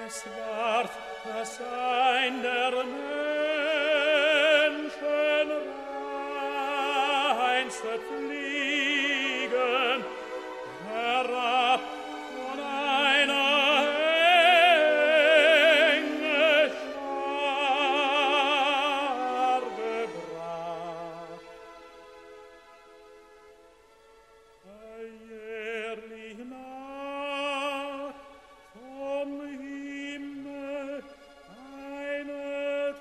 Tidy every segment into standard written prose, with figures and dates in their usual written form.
Es ward das Sein der Menschen reinste Fliegen herab von einer Engelschar gebracht. Jährlich Nacht vom Himmel eine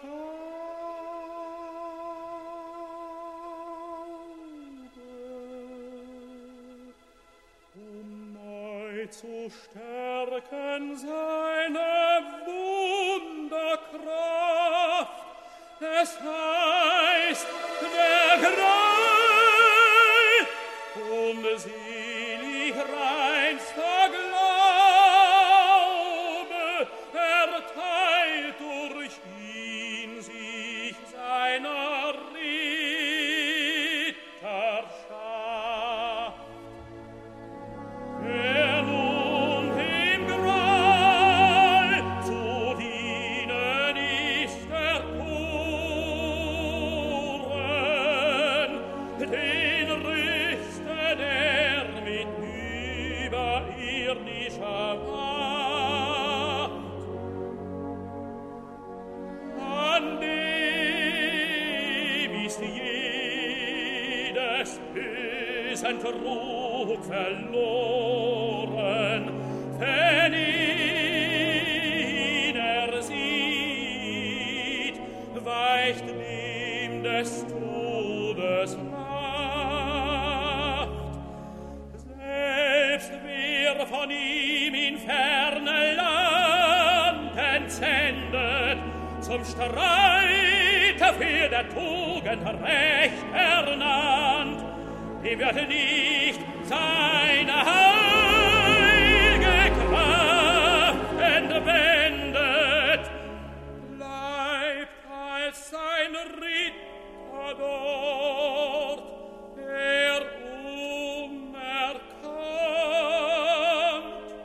Taube, neu zu stärken seine Wunderkraft. Es heißt, der Greil, selig reinster Glaube, erteilt durch ihn sich seiner Ritterschaft. Wer nun dem Gral zu dienen ist erkoren, den rüstet mit überirdischer Macht. An dem ist jedes bösen Trug verloren, wenn ihn sieht, weicht dem des Todes Macht. Selbst wer von ihm in ferne Land entsendet, zum Streite für der Tugend Recht ernannt, dem wird nicht seine heilge Kraft entwendet, bleibt als sein Ritter dort, der unerkannt.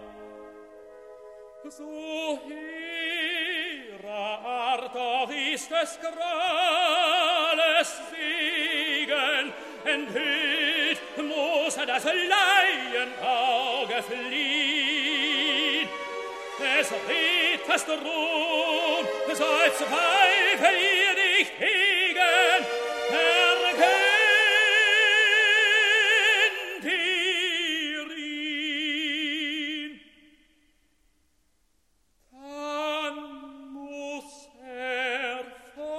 So hehrer Art auch ist des Grales Segen, enthüllt muss das Laienauge fliehen. Des Ritters Ruhm soll Zweifel ihr nicht hegen, erkennt ihr ihn. Dann muss von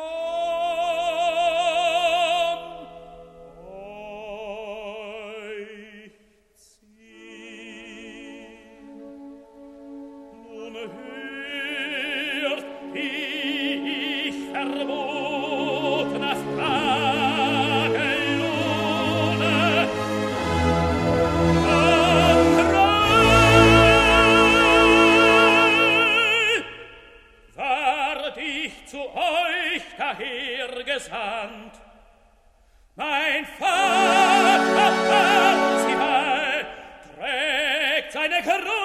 euch ziehen. Nun hört, ich verbotene Frage lohne, ward ich zu euch daher gesandt. Mein Vater Parzival trägt seine Krone